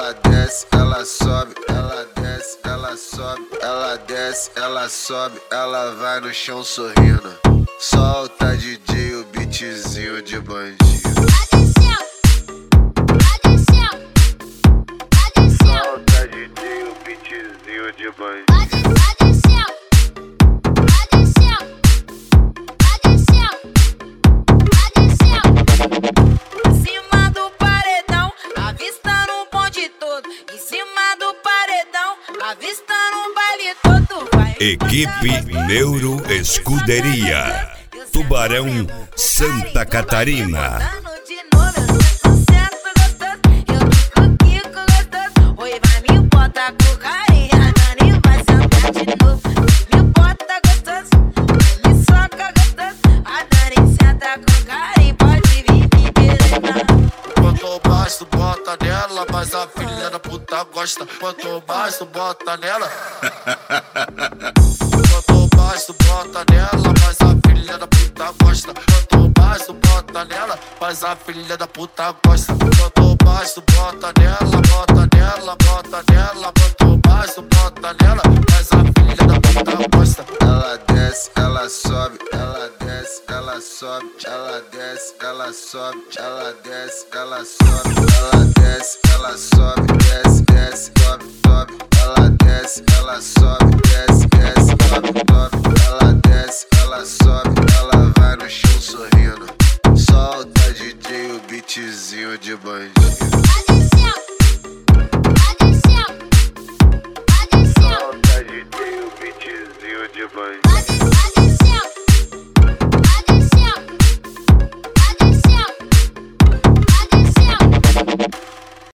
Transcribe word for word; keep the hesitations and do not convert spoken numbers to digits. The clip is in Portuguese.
Ela desce, ela sobe, ela desce, ela sobe, ela desce, ela sobe, ela vai no chão sorrindo. Solta D J o beatzinho de bandido. Solta D J o beatzinho de bandido. Equipe Neuro Escuderia, Tubarão, Santa Catarina. Quanto mais tu bota nela, mas a filha da puta gosta. Quanto mais tu bota nela. Quanto mais tu bota nela, mas a filha da puta gosta. Quanto mais tu bota nela, mas a filha da puta gosta. Quanto mais tu bota nela, bota nela, bota nela. Quanto mais tu bota nela, mas a filha da puta gosta. Ela desce, ela sobe, ela desce, ela sobe, ela desce, ela sobe, ela desce, ela sobe, ela desce.